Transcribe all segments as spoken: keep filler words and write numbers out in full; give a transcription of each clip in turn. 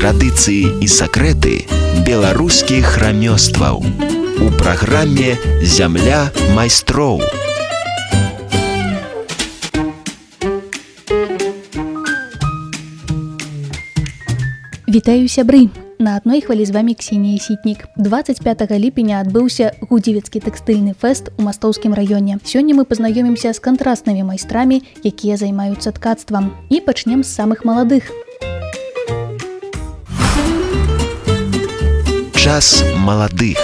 традыцыі і сакрэты беларускіх рамёстваў у праграме «Зямля майстроў». Вітаю, сябры! На адной хвалі з вамі Ксенія Сітнік. дваццаць пятага ліпеня адбыўся гудзівецкі тэкстыльны фэст у Мастоўскім раёне. Сёння мы пазнаёмімся з кантраснымі майстрамі, якія займаюцца ткацтвам. І пачнем з самых маладых. Час маладых.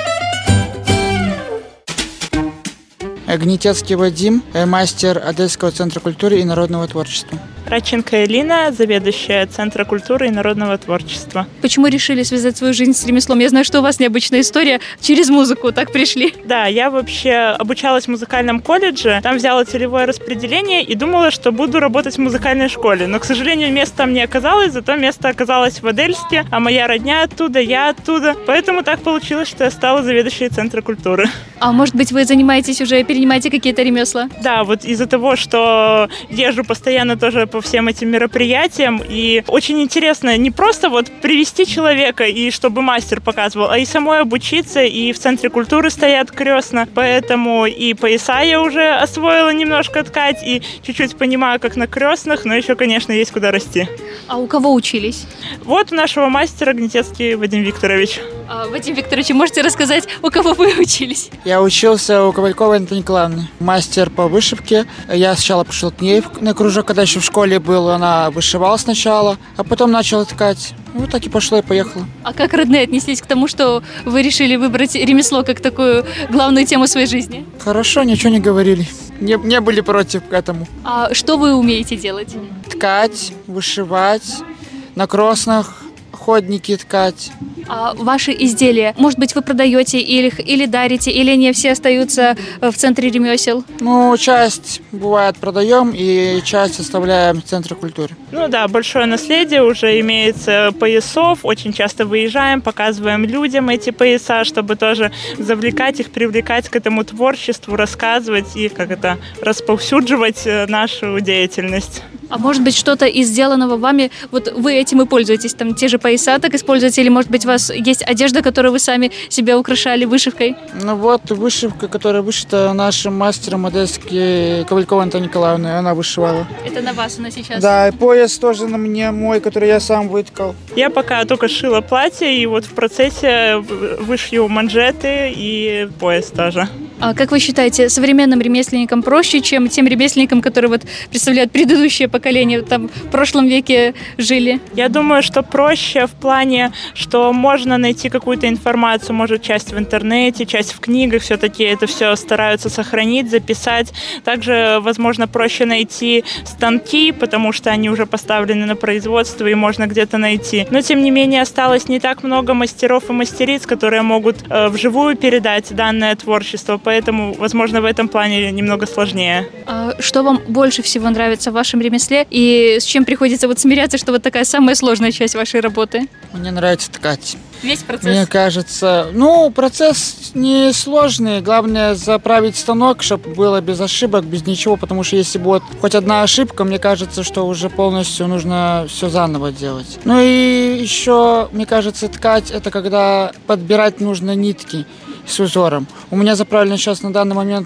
Гнетецкий Вадим, мастер Одесского центра культуры и народного творчества. Радченко Элина, заведующая Центра культуры и народного творчества. Почему решили связать свою жизнь с ремеслом? Я знаю, что у вас необычная история. Через музыку так пришли. Да, я вообще обучалась в музыкальном колледже. Там взяла целевое распределение и думала, что буду работать в музыкальной школе. Но, к сожалению, место там не оказалось, зато место оказалось в Адельске, а моя родня оттуда, я оттуда. Поэтому так получилось, что я стала заведующей Центра культуры. А может быть, вы занимаетесь уже, перенимаете какие-то ремесла? Да, вот из-за того, что езжу постоянно тоже по всем этим мероприятиям, и очень интересно не просто вот привести человека и чтобы мастер показывал, а и самой обучиться, и в Центре культуры стоят крестно, поэтому и пояса я уже освоила немножко ткать, и чуть-чуть понимаю, как на крестных, но еще, конечно, есть куда расти. А у кого учились? Вот у нашего мастера Гнетецкий Вадим Викторович. А, Вадим Викторович, можете рассказать, у кого вы учились? Я учился у Ковальковой Антони Николаевны, мастер по вышивке. Я сначала пришел к ней на кружок, когда еще в школе был, она вышивала сначала, а потом начала ткать. Вот так и пошло, и поехала. А как родные отнеслись к тому, что вы решили выбрать ремесло как такую главную тему своей жизни? Хорошо, ничего не говорили. Не, не были против к этому. А что вы умеете делать? Ткать, вышивать, на кроснах, ходники ткать. А ваши изделия, может быть, вы продаете или, или дарите, или они все остаются в Центре ремесел? Ну, часть, бывает, продаем, и часть оставляем в Центре культуры. Ну да, большое наследие уже имеется поясов. Очень часто выезжаем, показываем людям эти пояса, чтобы тоже завлекать их, привлекать к этому творчеству, рассказывать и как это расповсюдживать нашу деятельность. А может быть, что-то из сделанного вами, вот вы этим и пользуетесь, там те же пояса так используете, или может быть у вас есть одежда, которую вы сами себя украшали вышивкой? Ну вот вышивка, которая вышита нашим мастером одесской Ковальковой Антони Николаевны, она вышивала. Это на вас она сейчас? Да, и пояс тоже на мне мой, который я сам выткал. Я пока только шила платье, и вот в процессе вышью манжеты и пояс тоже. А как вы считаете, современным ремесленникам проще, чем тем ремесленникам, которые вот представляют предыдущее поколение, там в прошлом веке жили? Я думаю, что проще в плане, что можно найти какую-то информацию, может, часть в интернете, часть в книгах, все-таки это все стараются сохранить, записать. Также, возможно, проще найти станки, потому что они уже поставлены на производство и можно где-то найти. Но, тем не менее, осталось не так много мастеров и мастериц, которые могут э, вживую передать данное творчество, поэтому, возможно, в этом плане немного сложнее. А что вам больше всего нравится в вашем ремесле и с чем приходится вот смиряться, что вот такая самая сложная часть вашей работы? Мне нравится ткать. Весь процесс? Мне кажется, ну, процесс не сложный. Главное заправить станок, чтобы было без ошибок, без ничего, потому что если будет хоть одна ошибка, мне кажется, что уже полностью нужно все заново делать. Ну и еще, мне кажется, ткать — это когда подбирать нужно нитки с узором. У меня заправлен сейчас на данный момент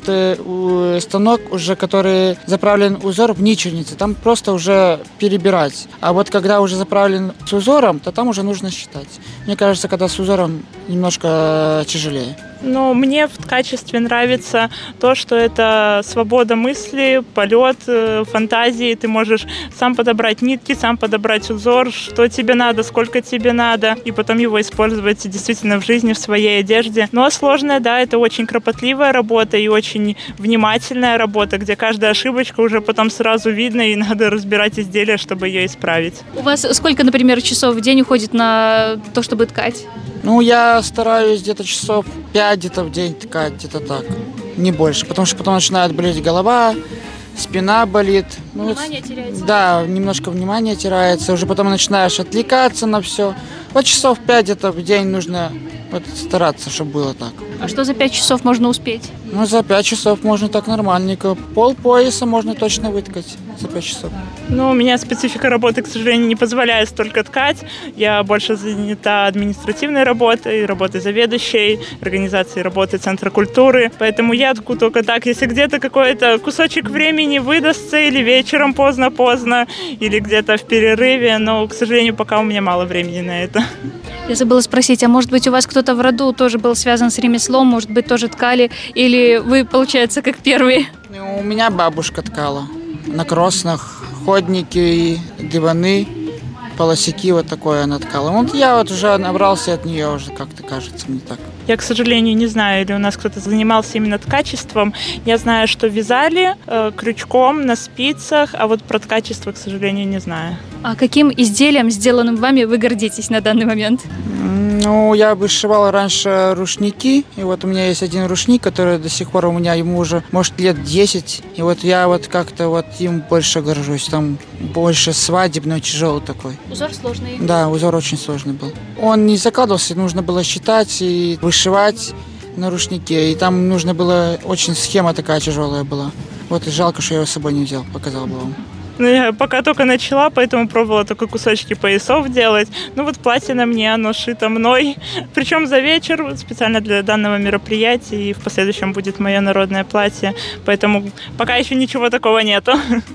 станок, уже который заправлен узор в ничельнице. Там просто уже перебирать. А вот когда уже заправлен с узором, то там уже нужно считать. Мне кажется, когда с узором немножко тяжелее. Ну, мне в качестве нравится то, что это свобода мысли, полет, фантазии. Ты можешь сам подобрать нитки, сам подобрать узор, что тебе надо, сколько тебе надо, и потом его использовать действительно в жизни, в своей одежде. Но сложная, да, это очень кропотливая работа и очень внимательная работа, где каждая ошибочка уже потом сразу видно, и надо разбирать изделие, чтобы ее исправить. У вас сколько, например, часов в день уходит на то, чтобы ткать? Ну, я стараюсь где-то часов пять где-то в день ткать, где-то так, не больше, потому что потом начинает болеть голова, спина болит. Внимание ну, теряется? Да, немножко внимание теряется, уже потом начинаешь отвлекаться на все. Вот часов пять где-то в день нужно Вот стараться, чтобы было так. А что за пять часов можно успеть? Ну, за пять часов можно так нормальненько. Пол пояса можно точно выткать за пять часов. Ну, у меня специфика работы, к сожалению, не позволяет столько ткать. Я больше занята административной работой, работой заведующей, организацией работы Центра культуры. Поэтому я тку только так, если где-то какой-то кусочек времени выдастся, или вечером поздно-поздно, или где-то в перерыве. Но, к сожалению, пока у меня мало времени на это. Я забыла спросить, а может быть у вас кто-то в роду тоже был связан с ремеслом, может быть тоже ткали, или вы, получается, как первые? Ну, у меня бабушка ткала на кроснах, ходники, диваны, полосяки, вот такое она ткала. Вот я вот уже набрался от нее уже, как-то кажется мне так. Я, к сожалению, не знаю, или у нас кто-то занимался именно ткачеством. Я знаю, что вязали э, крючком на спицах, а вот про ткачество, к сожалению, не знаю. А каким изделием, сделанным вами, вы гордитесь на данный момент? Ну, я вышивала раньше рушники, и вот у меня есть один рушник, который до сих пор у меня, ему уже, может, лет десять, и вот я вот как-то вот им больше горжусь, там больше свадебный, тяжелый такой. Узор сложный. Да, узор очень сложный был. Он не закладывался, нужно было считать и вышивать на рушнике, и там нужно было, очень схема такая тяжелая была. Вот и жалко, что я его с собой не взял, показал бы вам. Ну, я пока только начала, поэтому пробовала только кусочки поясов делать. Ну, вот платье на мне, оно шито мной. Причем за вечер, специально для данного мероприятия, и в последующем будет мое народное платье. Поэтому пока еще ничего такого нету.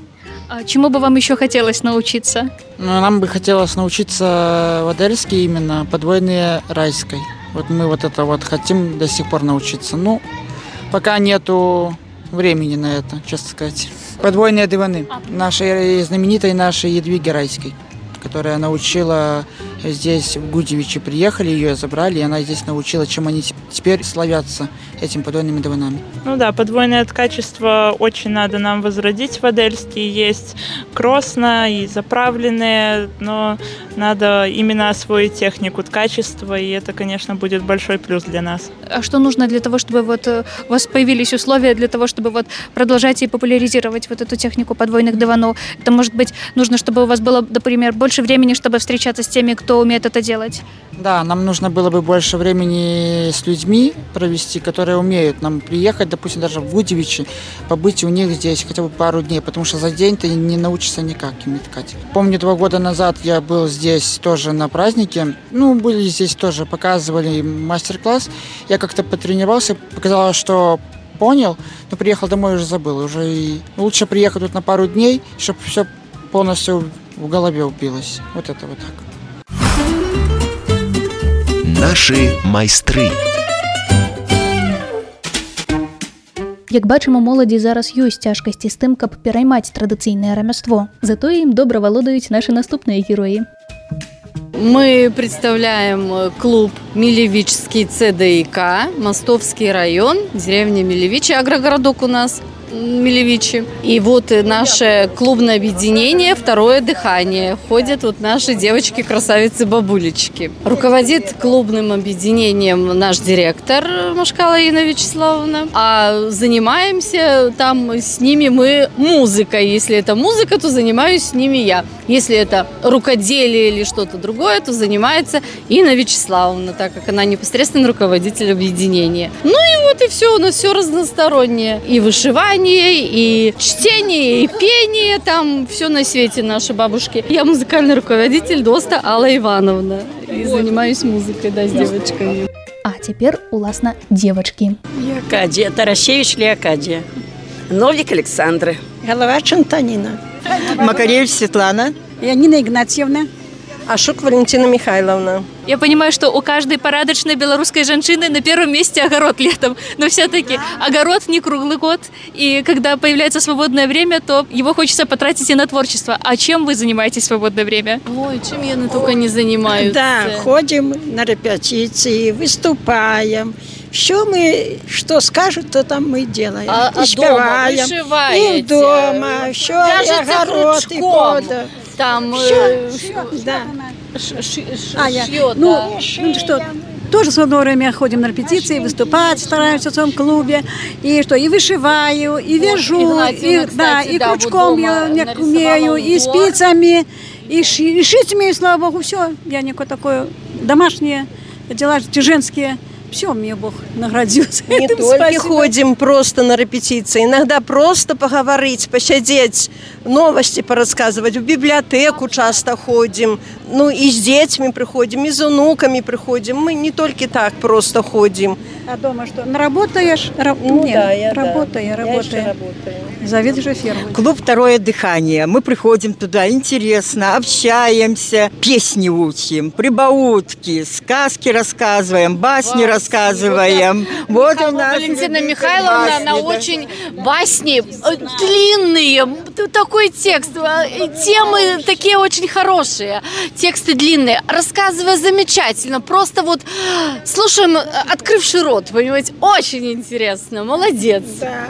А чему бы вам еще хотелось научиться? Ну, нам бы хотелось научиться в Адельске именно подвойной райской. Вот мы вот это вот хотим до сих пор научиться. Ну, пока нету времени на это, честно сказать. Подвойные диваны. Нашей знаменитой нашей Едвиги Райской, которая научила здесь, в Гудевичи приехали, ее забрали, и она здесь научила, чем они теперь славятся, этими подвойными диванами. Ну да, подвойное ткачество очень надо нам возродить в Адельске. Есть кросно и заправленные, но надо именно освоить технику ткачества, и это, конечно, будет большой плюс для нас. А что нужно для того, чтобы вот у вас появились условия для того, чтобы вот продолжать и популяризировать вот эту технику подвойных диванов? Это, может быть, нужно, чтобы у вас было, например, больше времени, чтобы встречаться с теми, кто умеет это делать? Да, нам нужно было бы больше времени с людьми провести, которые умеют нам приехать, допустим, даже в Гудевичи, побыть у них здесь хотя бы пару дней, потому что за день ты не научишься никак ими ткать. Помню, два года назад я был здесь тоже на празднике, ну, были здесь тоже, показывали мастер-класс, я как-то потренировался, показалось, что понял, но приехал домой и уже забыл, уже и лучше приехать тут на пару дней, чтобы все полностью в голове убилось. Вот это вот так. Наши майстры. Як бачым, у моладзі зараз ёсць цяжкасці з тым, каб пераймаць традыцыйнае рамяство. Затое ім добра валодаюць нашы наступныя героі. Мы представляем клуб Милевичский ЦДИК, Мостовский район, деревня Милевичи, агрогородок у нас Милевичи. И вот наше клубное объединение «Второе дыхание». Ходят вот наши девочки-красавицы-бабулечки. Руководит клубным объединением наш директор Машкала Инна Вячеславовна. А занимаемся там с ними мы музыкой. Если это музыка, то занимаюсь с ними я. Если это рукоделие или что-то другое, то занимается Инна Вячеславовна, так как она непосредственно руководитель объединения. Ну и вот и все, у нас все разностороннее. И вышивание, и чтение, и пение, там все на свете наши бабушки. Я музыкальный руководитель Доста Алла Ивановна. И занимаюсь музыкой, да, с девочками. А цяпер, уласна, девочки. Леокадия, Тарасевич Леокадия. Новик Александра. Головач Антонина. Макаревич Светлана. Янина Игнатьевна. Ашук Валентина Михайловна. Я понимаю, что у каждой порядочной белорусской женщины на первом месте огород летом, но все-таки огород не круглый год, и когда появляется свободное время, то его хочется потратить и на творчество. А чем вы занимаетесь в свободное время? Ой, чем я только не занимаюсь. Да, ходим на репетиции, выступаем. Все мы, что скажут, то там мы делаем. А, и а спеваем, дома и дома, все, и огород, и вода. Там Все, э, все, да. ш- ш- ш- А я, шьёт, ну, да. ну что, тоже в свободное время ходим на репетиции, выступать стараемся в своем клубе, и что, и вышиваю, и вяжу, Игнатьевна, и, да, кстати, и да, крючком вот я дома не нарисовала умею, и узор. спицами, и, ши, и шить умею, слава богу, все, я некое такое домашнее, дела те женские. Все, мне Бог наградил. Не только ходим просто на репетиции, иногда просто поговорить, посидеть, новости порассказывать. В библиотеку часто ходим, ну и с детьми приходим, и с внуками приходим. Мы не только так просто ходим. А дома что? Работаешь? Раб... Ну Нет, да, я работаю, да. работаю. Я еще работаю. Заведующая фермой. Клуб «Второе дыхание». Мы приходим туда, интересно, общаемся, песни учим, прибаутки, сказки рассказываем, басни Бас. рассказываем. Вот, вот у нас Валентина Михайловна, басни, она да. очень басни длинные, такой текст, темы такие очень хорошие, тексты длинные, рассказывая замечательно, просто вот слушаем, открывший рот, понимаете, очень интересно, молодец. Да.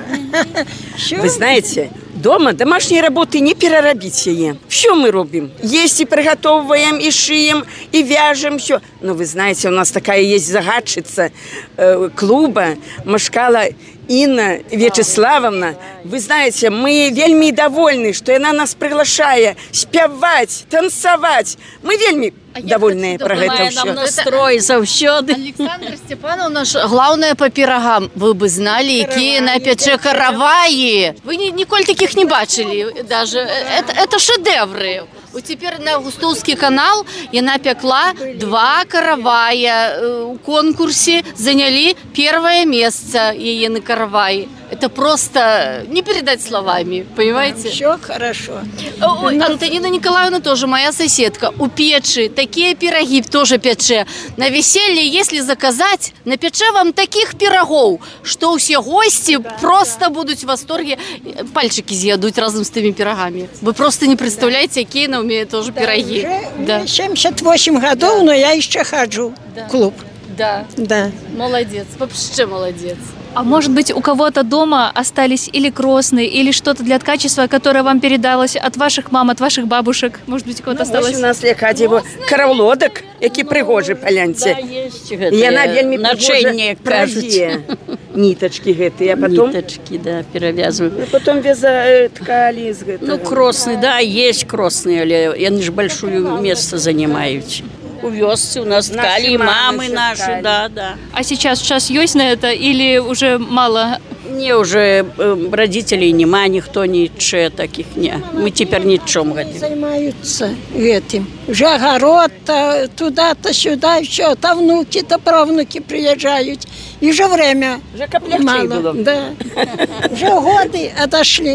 Вы знаете, дома домашней работы не переробить ее. Все мы робим. Есть и приготовываем, и шием, и вяжем, все. Но вы знаете, у нас такая есть загадчица э, клуба Машкала Инна Вячеславовна. Вы знаете, мы вельми довольны, что она нас приглашает спевать, танцевать. Мы вельми а довольны про это все. Нам настрой заўсёды. Александра Степановна, главное по пирогам. Вы бы знали, какие на пече караваи. Вы ни, ніколі таких не бачили даже. Это, это шедевры. Теперь на Густоўскі канал яна пекла два каравая. У конкурсе заняли первое место ее на каравай. Это просто не передать словами, понимаете? Все хорошо. Ой, Антонина Николаевна тоже моя соседка. У печи такие пироги тоже пече. На веселье, если заказать, напече вам таких пирогов, что все гости просто будут в восторге. Пальчики з'їдуть разом с теми пирогами. Вы просто не представляете, какие она умеет тоже да, пироги. Уже да. семьдесят восемь годов, да. но я еще хожу да. в клуб. Да. Да. Молодец. Вообще молодец. А может быть, у кого-то дома остались или кросны, или что-то для ткачества, которое вам передалось от ваших мам, от ваших бабушек? Может быть, у кого-то ну, осталось? У нас лекаді каравлодок, які пригожі палянці. Да, і вона вельми пригожа праздіє. Ниточки гэтые, а потом... Ниточки, да, перевязывают. А потом вяза ткали из гэтага. Ну, кросны, да, есть кросны, але они же большое место занимают. У вёсцы у нас ткали, и мамы наши, ткали. да, да. А сейчас час есть на это или уже мало? Не, уже э, родителей нема, никто не че таких, не. Мы теперь ничем хотим. Занимаются этим. Уже огород туда-то, сюда, все, то внуки, то правнуки приезжают. И уже время мало. Было. Да. Уже годы отошли.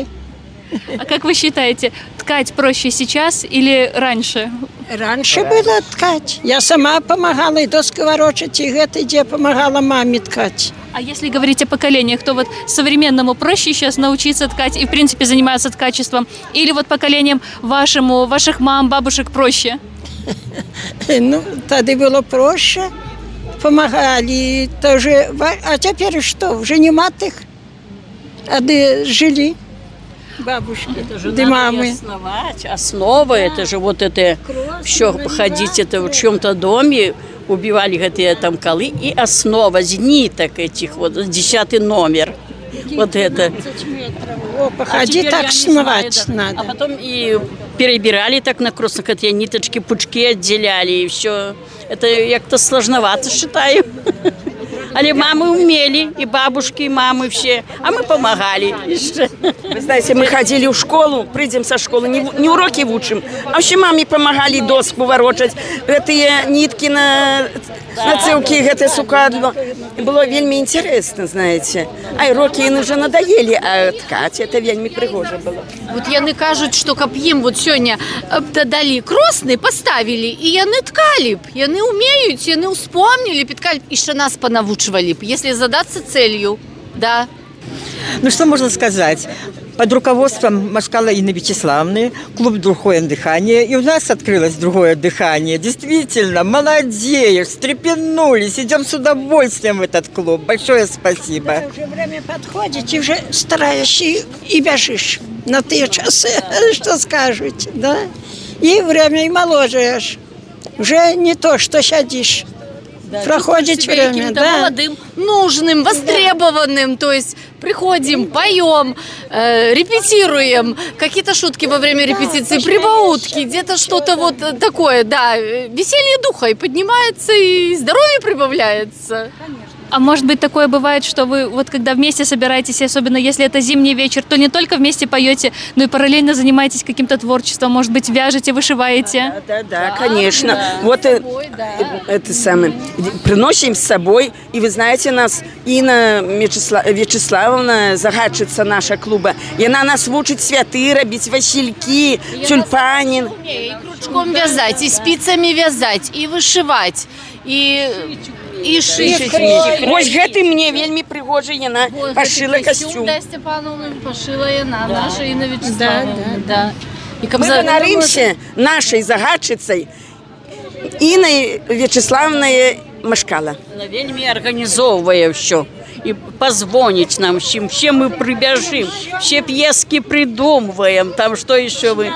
А как вы считаете, ткать проще сейчас или раньше? Раньше было ткать. Я сама помогала и доски ворочать, и это где помогала маме ткать. А если говорить о поколениях, то вот современному проще сейчас научиться ткать и, в принципе, заниматься ткачеством? Или вот поколением вашему, ваших мам, бабушек проще? Ну, тогда было проще. Помогали тоже. А теперь что? Уже нема их. А жили. Бабушки, это же да надо мамы. Основать. Основа, да. Это же вот это, все ходить, это в чем-то доме, убивали эти там колы, и основа с ниток этих, вот, десятый номер. Вот это. О, походи, а так сновать знаю, да. надо. А потом и перебирали так на кроснах, эти ниточки, пучки отделяли, и все. Это как-то сложновато, считаю. Але мамы умели, и бабушки, и мамы все, а мы помогали. Вы знаете, мы ходили в школу, придем со школы, не, не уроки учим, а вообще маме помогали доску ворочать, эти нитки на, на целки, это сукадло. Было вельми интересно, знаете. А уроки им уже надоели, а ткать это вельми пригоже было. Вот яны кажут, что каб им вот сегодня дали кросны, поставили, и яны ткали б, яны умеют, яны вспомнили, ткали, еще нас понавучивали б, если задаться целью, да. Ну, что можно сказать? Под руководством Машкала Инны Вячеславовны клуб «Другое дыхание». И у нас открылось «Другое дыхание». Действительно, молодеешь, встрепенулись. Идем с удовольствием в этот клуб. Большое спасибо. Да, уже время подходит, и уже стараешься и, и бежишь на те часы, что скажут, да? И время и молодеешь. Уже не то, что сидишь. Да, проходит время, да. Молодым, нужным, востребованным. То есть приходим, поем, э, репетируем, какие-то шутки во время репетиции, прибаутки, где-то что-то вот такое, да. Веселье духа и поднимается, и здоровье прибавляется. А может быть, такое бывает, что вы вот когда вместе собираетесь, особенно если это зимний вечер, то не только вместе поете, но и параллельно занимаетесь каким-то творчеством, может быть, вяжете, вышиваете? Да, да, да, конечно. Да, вот собой, да. Это самое. Приносим с собой, и вы знаете, нас Инна Вячеславовна, загадчица наша клуба, и она нас учит святы робить, васильки, тюльпанин. И крючком вязать, и спицами вязать, и вышивать, и... І шить. Ось гэты мне вельмі прыгожа, яна пашыла костюм. Да, Степановна пашыла яна, наша Інна Вячеславовна. Да. Мы ганарымся нашай загадчыцай Іннай Вячеславовнай Машкала. Она вельмі организовывая все. И позвонить нам, чем все мы прибежим, все пьески придумываем, там что еще вы...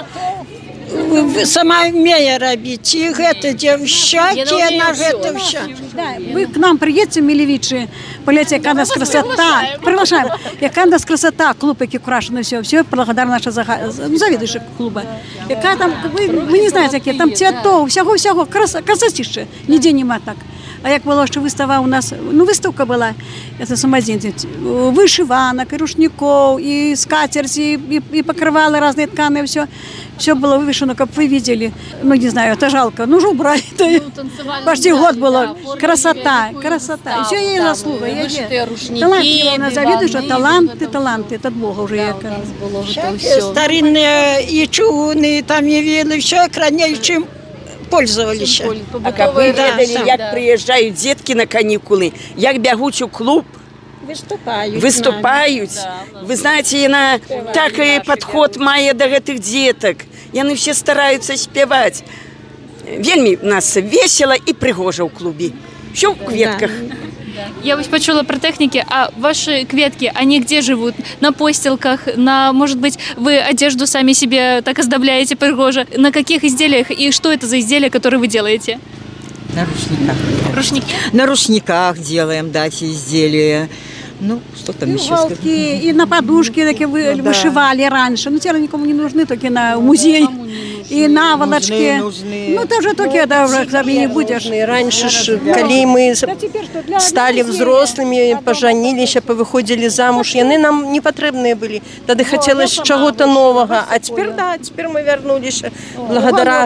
Сама умею робить, и это девчонки, она это все. Да, вы к нам приедете в Милевичи, полете, яка нас красота, приглашаем, яка нас красота, клуб, який украшений, все, все, благодарна наша завідуюча клуба. Яка там, ви, ви не знаєте, які, там цвітов, всього-всього, красотіше, ніде нема так. А як було, що вистава у нас, ну виставка була, це самодільні, вишиванок, і рушників, і скатерть, і, і, і покривали різні ткани, все. Все было вывешено, как вы видели. Ну, не знаю, это жалко. Ну, же убрать. Ну, почти год было. Да, красота, красота. И все ей да, заслуга. Талант, она завидует, таланты, таланты. Это от Бога уже. Да, старинные и чугуны там явили, все экраннее, чем пользовались. А как вы ведали, да, як да. Приезжают детки на каникулы, як бегут у клуб, Выступают. Выступают. Да, вы знаете, яна так и подход мае до гэтых деток. Яны все стараются спевать. Вельмі нас весело и пригожа в клубе. Все в кветках. Да. Я вот почула про техники, а ваши кветки, они где живут? На постелках, на, может быть, вы одежду сами себе так оздобляете пригоже? На каких изделиях и что это за изделия, которые вы делаете? На рушниках. Рушники? На рушниках делаем, да, эти изделия. Ну, что там и еще уголки, сказать? И на подушки такие вы, ну, вышивали да. раньше. Ну, теперь никому не нужны, только на музей. И наволочки. Нужны, нужны. Ну, тоже только, да, уже к не будешь. Раньше, ж, коли мы стали взрослыми, поженились, повыходили замуж, яны нам не потребные были. Тогда хотелось чего-то нового. А теперь, да, теперь мы вернулись благодаря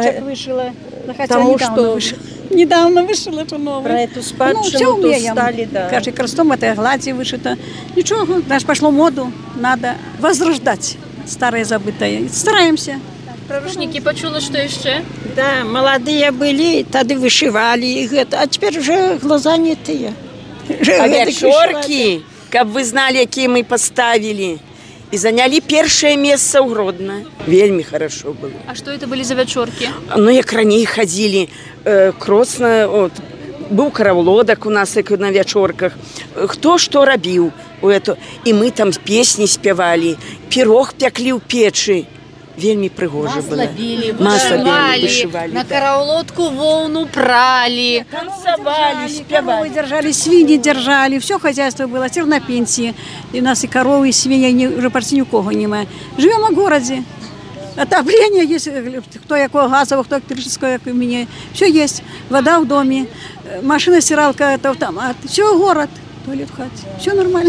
тому, что... Недавно вышла это новое. Про эту спадщину ну, стали, да. Каждый крестом это глади вышито. Ничего, даже пошло моду. Надо возрождать старое забытое. Стараемся. Про рушники почула, что еще? Да, молодые были, тогда вышивали. А теперь уже глаза не те. А вечорки, как вы знали, какие мы поставили. И заняли первое место у Гродно. Вельми хорошо было. А что это были за вечорки? Ну, як ранее ходили. Э, Кросно, вот, был караулодок у нас на вечорках. Кто что робил. И мы там песни спевали. Пирог пекли у печи. Вельми пригоже было. Масло били, вышивали, вышивали, на да. караулодку волну прали. Танцевали, спевали. Держали, свиньи держали, все хозяйство было, теперь на пенсии. И у нас и коровы, и свиньи, уже почти никого нема. Живем в городе. Отопление есть, кто якого газового, кто электрического, как у меня. Все есть. Вода в доме, машина, стиралка, это там. А все город, туалет в хате. Все нормально.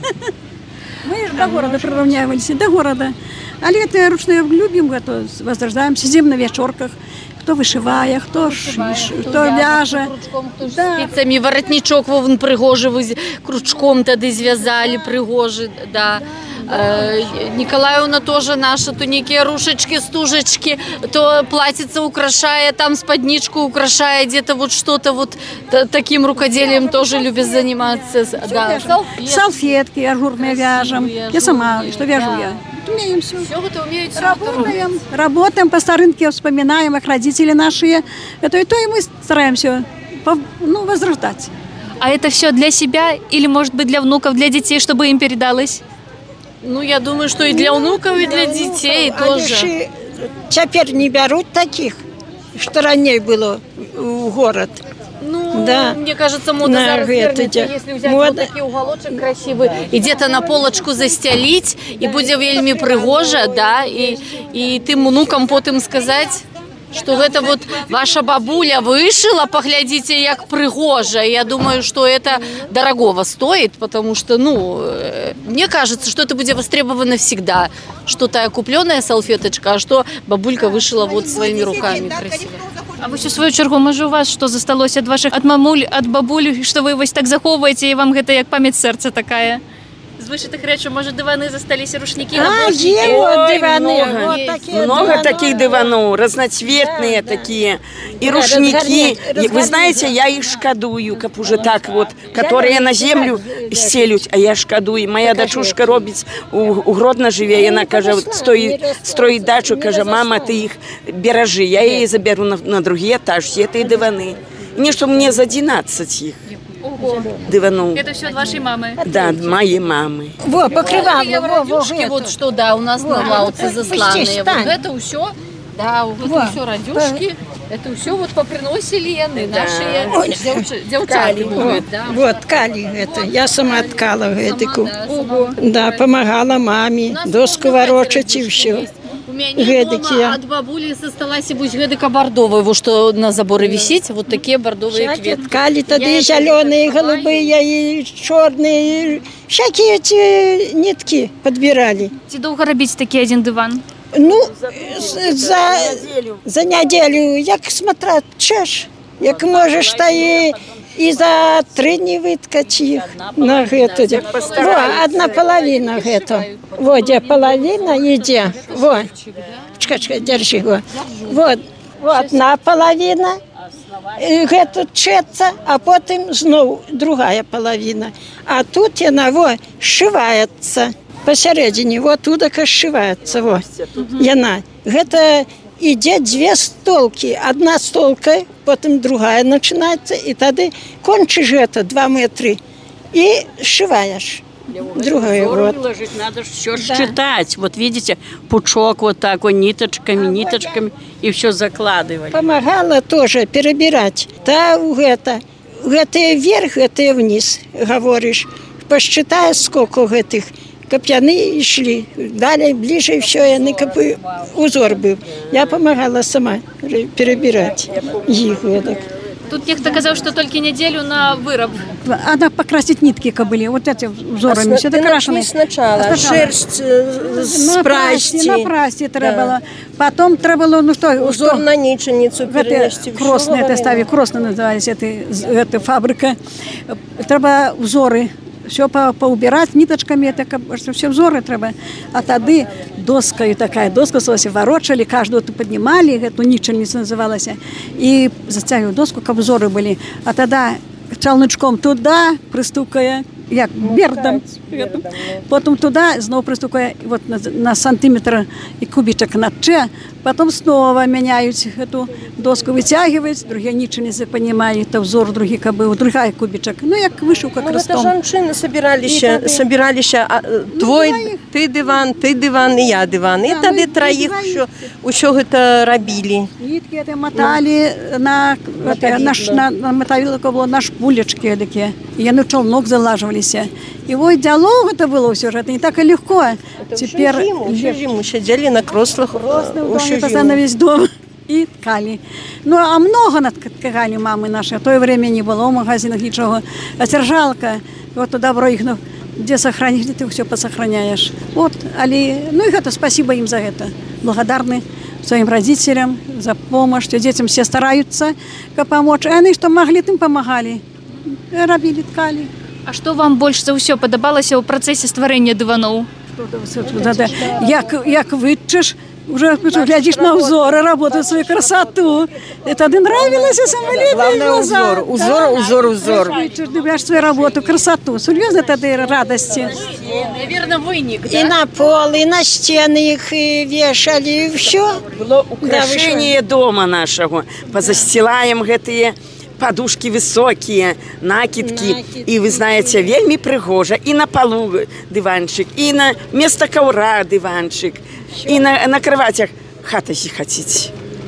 Мы же до города приравнивались, до города. А лето ручное любим, это возрождаем, сидим на вечерках. Кто вышивая, кто шиш, кто вяже. Да. Спицами воротничок вовн пригожий, крючком тоді зв'язали, пригожий, да. Э, Николаевна тоже наша, то некие рушечки, стужечки, то платьице украшает, там сподничку украшает, где-то вот что-то вот таким рукоделием тоже любит заниматься. Да. Салфетки. Салфетки ажурные вяжем. Я сама, что вяжу да. я. Умеем все. Все это умеют, все работаем. Это работаем по старинке, вспоминаем, как родители наши. Это и то, и мы стараемся ну, возрождать. А это все для себя или, может быть, для внуков, для детей, чтобы им передалось? Ну, я думаю, что и для внуков, и для детей а тоже. Теперь не берут таких, что ранее было в город. Ну, Да. Мне кажется, мода На, зараз гэта, вернется, если взять мода. вот такие уголочек красивый и где-то на полочку застелить, и будет вельми пригожа, да, и, и тым внукам потым сказать, что это вот ваша бабуля вышила, поглядите, як пригожа. Я думаю, что это дорогого стоит, потому что, ну, мне кажется, что это будет востребовано всегда. Что тая купленная салфеточка, а что бабулька вышила вот своими руками красиво. А вось у сваю чаргу, можа, у вас што засталося ад вашых ад мамуль, ад бабуль, што вы вось так захоўваеце, і вам гэта як памяць сэрца такая? З вышытых рэчаў, можа, дываны засталіся, рушнікі, А, наборчики? є вот Ой, диваны, много. вот такие Много диваны. таких диванов, разноцветные такие, и Да, рушники. разгорнять, И, вы разгорнять. знаете, я их шкодую, как уже так вот, которые на землю стелють, а я шкодую. Моя дочушка робить, у, у Гродно живе, и она, каже, стоит, строит дачу, каже, мама, ты их бережи. Я ей заберу на, на другий этаж, все эти диваны. Не, что мне за одиннадцать их. Ого. Диванов. Это все от вашей мамы? Да, моей мамы. Во, покрывало, Такие во, во, радюшки, вот что, да, у нас на лауце засланные. Вот это все, да, вот это все радюшки, это все вот поприносили яны, наши девчата. Вот, вот, ткали это. Я сама ткала гэтыку. Да, помогала маме, доску ворочать и все. У меня дома от бабули засталась будь гэдыка бордовая, вот что на заборе висит, вот такие бордовые кветки. Ткали тады зеленые, голубые и черные, и всякие эти нитки подбирали. Ці доўга рабіць такі адзін дыван? Ну, за, за неделю, як смотря, чеш, як можеш, та і, і за три дні виткать їх на гэта. Во, одна половина гэта. Во, где половина, иди. Во, чекай, чекай, держи его. Вот, вот, одна половина, гэта тчецца, а потым зноў другая половина. А тут яна, во, сшиваецца. Посередине, вот туда сшивается, вот, яна. Гэта ідзе две столки, одна столка, потом другая начинается, и тады кончишь это два метра и сшиваешь. Другое, вот. Ложить, надо все да. считать. Вот видите, пучок вот так вот ниточками, ниточками, и все закладывали. Помогала тоже перебирать. Та это, это вверх, это вниз, говоришь. Посчитай, сколько этих. Каб яны ішлі, далей, ближе все, яны каб узор быў. Я помогала сама перебирать их. Тут нехто казаў, что только неделю на выраб. Надо покрасить нитки кобыли, вот эти узорами, все докрашены. Сначала шерсть спрасти. На прасти треба. Потом треба было, ну что, узор на ниченицу перенести. Кросные, это ставили, кросные назывались, это фабрика. Треба узоры. Все по, поубирать ниточками, это все взоры треба. А тады доска, такая доска, ворочали, каждую поднимали, эту ничельницу называлась, и затягивали доску, как взоры были. А тогда чалнычком туда, пристукая, як бердом, потом туда, снова пристукая, вот на, на сантиметр и кубичек на че, потом снова меняют эту доску, вытягивают, другие ничельницы понимают, это взор других кобыл, другая кубичек. Ну, як вышивка крестом. Ну, это женщины собирались, собирались, а, твой, ну, ты диван, ты диван, и я диван. И тогда ну, троих еще, еще это робили. Нитки это мотали на, это, наш, на, на мотовилку было на шпулечки такие. И я на челнок залаживались. И вот диалог это было все же, это не так и легко. Это теперь всю зиму сидели на крослах, постоянно весь дом и ткали. Ну, а много наткали мамы наши. В то время не было в магазинах ничего. А держалка, вот туда их, ну, где сохранили, ты все посохраняешь. Вот, али, ну и это спасибо им за это. Благодарны своим родителям за помощь. Детям все стараются помочь. А они что могли, тем помогали. Робили, ткали. А што вам больш за ўсё падабалася ў працэсе стварэння дываноў? Як, як вытчыш, уже глядишь на узоры, работаешь свою красоту. Это нравилось, самолеты. Главное узор, узор, узор, узор. Дивляешь свою работу, красоту. Серьезно, это радости. Наверное, выник, да? И на пол, и на стены их и вешали, и все. Было украшение дома нашего. Позастилаем гэтые подушки высокие, накидки. Накид. И вы знаете, вельми пригожа. И на полу диванчик, и на место ковра диванчик, и на, на кроватях. Хата, если хотите.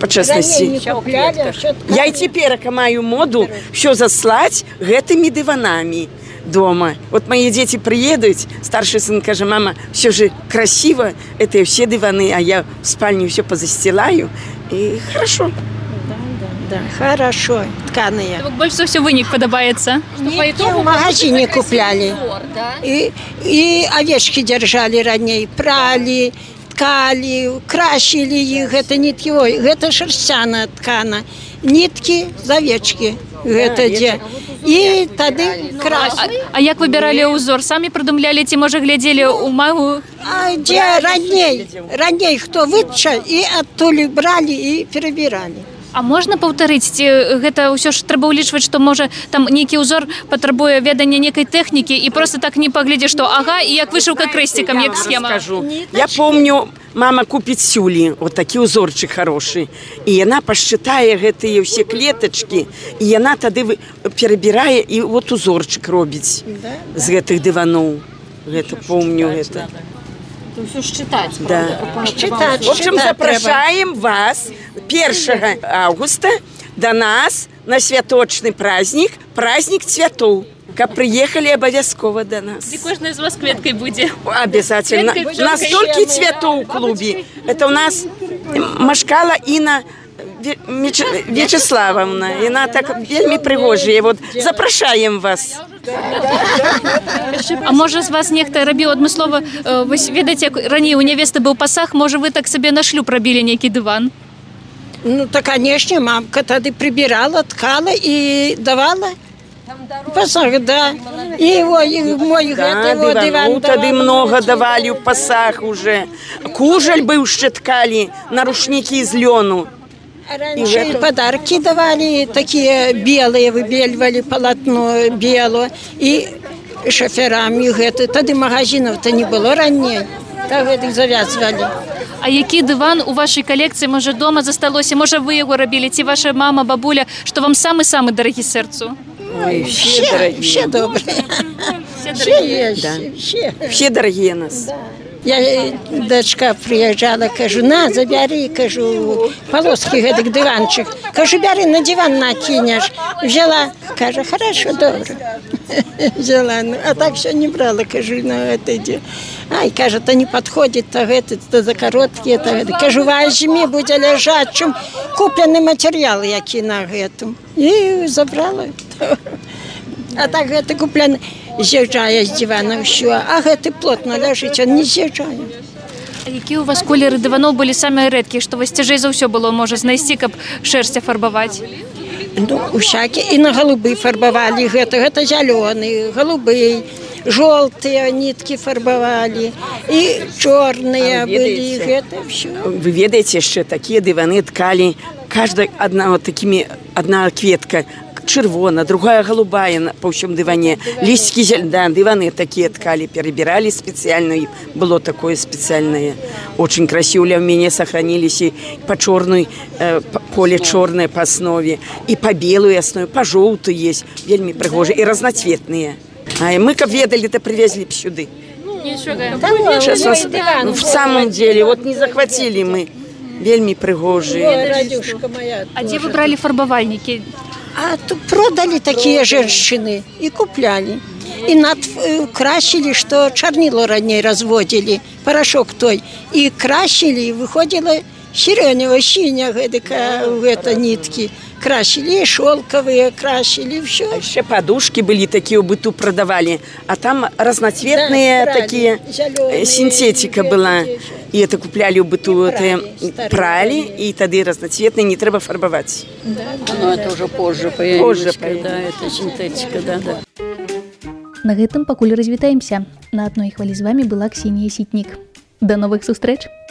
по честности. Я и теперь маю моду все заслать гэтыми диванами дома. Вот мои дети приедут, старший сын скажет: мама, все же красиво, это все диваны, а я в спальне все позастилаю, и хорошо. Да, хорошо, тканые. Больше всего выник подобается. Нитки в магазине купляли. И, и овечки держали ранее, прали, ткали, красили их. Это нитки, ой, это шерстяная ткана. Нитки з овечки. Это где. И тогда красили. А, а як выбирали узор? Сами придумляли, ці, може, глядели у маму? А где ранее, ранее кто вытащил, и оттуда брали и перебирали. А можна паўтарыць, ці гэта ўсё ж трэба ўлічваць, што можа там нейкі ўзор патрабуе ведання некай тэхнікі і просто так не паглядзіш, што ага, і як вышыўка крэсцікам, як схема. Скажу. Я помню, мама купіць сюлі, вот такі узорчык хороший, і яна пасчытае гэтыя ўсе клетачкі, і яна тады перабірае і вот узорчык робіць з гэтых дываноў. Гэта помню гэта. То все считать. Да. Считать, в общем, запрашаем вас первого августа до нас на святочный праздник, праздник цветов. Как приехали обовязково до нас. И каждый из вас кветкой будет. Обязательно. У нас столько цветов в клубе. Это у нас Машкала Инна Вячеславовна. И она так вельми пригожая. Вот запрашаем вас. А може з вас нехта рабіў адмыслова, вы ведаеце, як раней у нявесты быў пасаг, можа вы так сабе на шлюб рабілі нейкі дыван? Ну, то, конечно, мамка тады прибирала, ткала и давала. Пасаг, да. И его, и мой да, его диван тады много давали в пасах уже. Кужель быў ще ткали на рушники из лёну. Раньше и подарки давали, такие белые, выбеливали полотно белое. И шоферам, и это. Тогда магазинов-то не было ранее. Так это завязывали. А який диван у вашій колекції, може, дома засталося? Може, ви його робили? Ці ваша мама, бабуля, що вам самий-самий дорогий серцю? Ой, все, все дорогие. Все добрые. Все дорогие. Да. Все. Все дорогие нас. Да. Я, дочка приезжала, кажу, на, забери, кажу, полоски гэтых диванчик. Кажу, бери, на диван накинешь. Взяла, кажу, хорошо, добре. Взяла, а так все не брала, кажу, на это иди. Ай, каже, то не подходит, то это, то за короткие, то это. Кажу, возьми, будет лежать, чем купленный материал, який на этом. И забрала. А так это купленный. З'їжджає з дивана все, а гэты плотно лежить, он не з'їжджає. А які у вас колеры диванов были самые редкие, что вас тяжей за все было можно знайти, каб шерсть фарбовать? Ну, усякі. І на голубы фарбовали, гэта, гэта зеленый, голубый, желтые нитки фарбовали, и черные были, гэта все. Вы ведаете, что такие диваны ткали, каждая одна вот такими, одна кветка, червона, другая голубая по всем диване. Листики, да, диваны такие ткали, перебирали специально. И было такое специальное. Очень красиво. У меня сохранились и по черной, э, поле черное по основе, и по белой основе, по желтую есть. Вельми пригожие. И разноцветные. А мы, как ведали, то привезли сюда. Сейчас нас, в самом деле, вот не захватили мы. Вельми пригожие. А где вы брали фарбовальники? А то продали такие женщины и купляли. И над, красили, что чернило ранее разводили, порошок той. И красили, и выходило сиренево, синяя это нитки. Красили, и шелковые красили, все. А еще подушки были такие, в быту продавали. А там разноцветные да, такие, зеленые, синтетика была. И это купляли в быту, это прали, и тогда разноцветные, не треба фарбовать. Да, да. Но это уже позже появилось, позже появилось. Да, это синтетика, да, да. На гэтым пакуль развітаемся. На адной хвалі з вами была Ксенія Сітнік. До новых сустрэч!